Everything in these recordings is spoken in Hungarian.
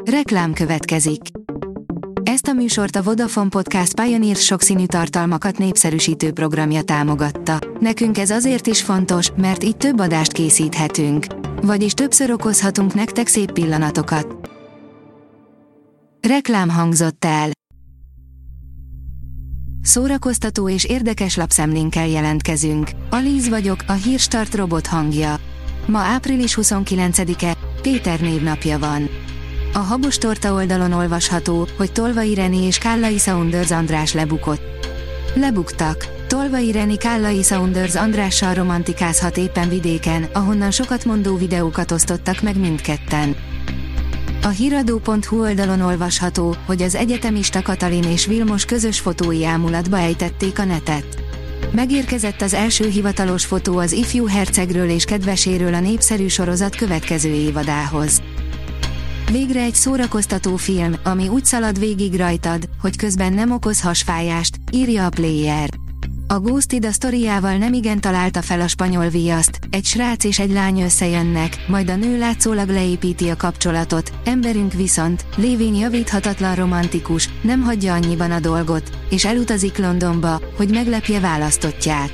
Reklám következik. Ezt a műsort a Vodafone Podcast Pioneer sokszínű tartalmakat népszerűsítő programja támogatta. Nekünk ez azért is fontos, mert így több adást készíthetünk. Vagyis többször okozhatunk nektek szép pillanatokat. Reklám hangzott el. Szórakoztató és érdekes lapszemlénkkel jelentkezünk. Alíz vagyok, a Hírstart robot hangja. Ma április 29-e, Péter névnapja van. A Habos Torta oldalon olvasható, hogy Tolvai Reni és Kállai Saunders András lebukott. Lebuktak. Tolvai Reni Kállai Saunders Andrással romantikázhat éppen vidéken, ahonnan sokat mondó videókat osztottak meg mindketten. A hiradó.hu oldalon olvasható, hogy az egyetemista Katalin és Vilmos közös fotói ámulatba ejtették a netet. Megérkezett az első hivatalos fotó az ifjú hercegről és kedveséről a népszerű sorozat következő évadához. Végre egy szórakoztató film, ami úgy szalad végig rajtad, hogy közben nem okoz hasfájást, írja a Player. A Ghosted a sztoriával nemigen találta fel a spanyol viaszt, egy srác és egy lány összejönnek, majd a nő látszólag leépíti a kapcsolatot, emberünk viszont, lévén javíthatatlan romantikus, nem hagyja annyiban a dolgot, és elutazik Londonba, hogy meglepje választottját.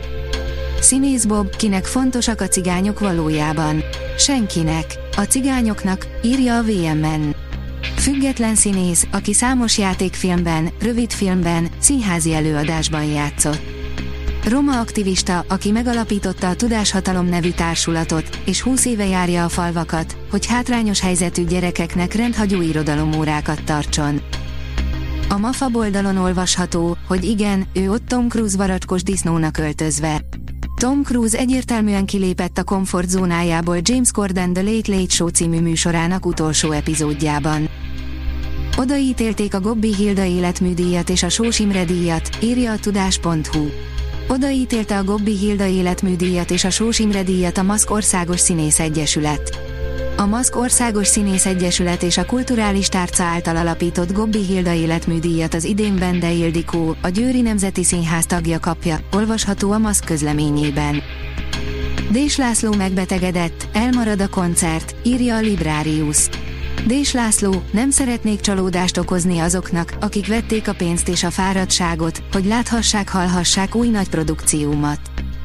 Színész Bob, kinek fontosak a cigányok valójában? Senkinek. A cigányoknak, írja a VMN. Független színész, aki számos játékfilmben, rövidfilmben, színházi előadásban játszott. Roma aktivista, aki megalapította a Tudáshatalom nevű társulatot, és 20 éve járja a falvakat, hogy hátrányos helyzetű gyerekeknek rendhagyó irodalomórákat tartson. A MAFA oldalon olvasható, hogy igen, ő ott Tom Cruise varacskos disznónak öltözve. Tom Cruise egyértelműen kilépett a komfortzónájából James Corden The Late Late Show című műsorának utolsó epizódjában. Odaítélték a Gobbi Hilda életműdíjat és a Sós Imre díjat, írja a tudás.hu. Odaítélte a Gobbi Hilda életműdíjat és a Sós Imre díjat a Maszk Országos Színész Egyesület. A Maszk Országos Színész Egyesület és a Kulturális Tárca által alapított Gobbi Hilda életműdíjat az idén Bende Ildikó, a Győri Nemzeti Színház tagja kapja, olvasható a Maszk közleményében. Dés László megbetegedett, elmarad a koncert, írja a Librarius. Dés László, nem szeretnék csalódást okozni azoknak, akik vették a pénzt és a fáradtságot, hogy láthassák-hallhassák új nagy produkciómat.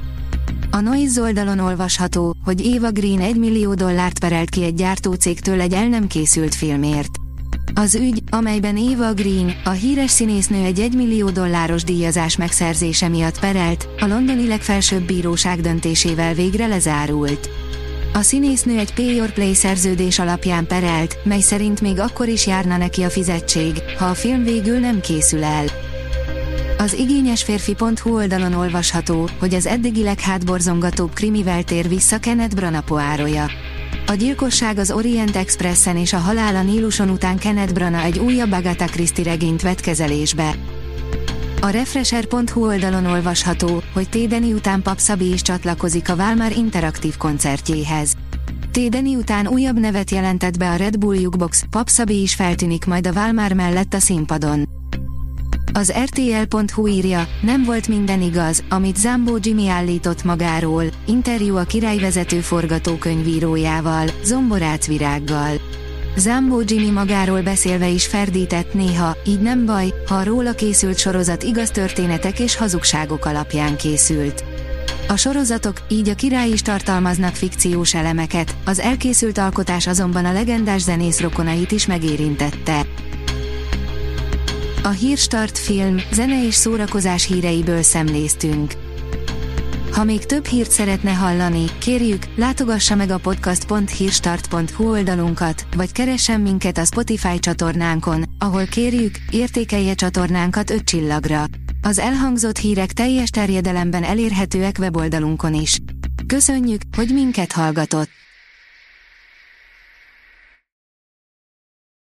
A Noise oldalon olvasható, hogy Eva Green $1 millió perelt ki egy gyártócégtől egy el nem készült filmért. Az ügy, amelyben Eva Green, a híres színésznő egy $1 millió díjazás megszerzése miatt perelt, a londoni legfelsőbb bíróság döntésével végre lezárult. A színésznő egy Pay Your Play szerződés alapján perelt, mely szerint még akkor is járna neki a fizetség, ha a film végül nem készül el. Az igényesférfi.hu oldalon olvasható, hogy az eddigi leghátborzongatóbb krimivel tér vissza Kenneth Branagh Poirotja. A gyilkosság az Orient Expressen és a halál a Níluson után Kenneth Branagh egy újabb Agatha Christie regényt vett kezelésbe. A Refresher.hu oldalon olvasható, hogy T-Deni után Pap Szabi is csatlakozik a Walmart interaktív koncertjéhez. T-Deni után újabb nevet jelentett be a Red Bull Jukebox, Pap Szabi is feltűnik majd a Walmart mellett a színpadon. Az RTL.hu írja, nem volt minden igaz, amit Zambó Jimmy állított magáról, interjú a királyvezető forgatókönyvírójával, Zomborác Virággal. Zambó Jimmy magáról beszélve is ferdített néha, így nem baj, ha a róla készült sorozat igaz történetek és hazugságok alapján készült. A sorozatok, így a Király is tartalmaznak fikciós elemeket, az elkészült alkotás azonban a legendás zenész rokonait is megérintette. A Hírstart film, zene és szórakozás híreiből szemléztünk. Ha még több hírt szeretne hallani, kérjük, látogassa meg a podcast.hírstart.hu oldalunkat, vagy keressen minket a Spotify csatornánkon, ahol kérjük, értékelje csatornánkat 5 csillagra. Az elhangzott hírek teljes terjedelemben elérhetőek weboldalunkon is. Köszönjük, hogy minket hallgatott!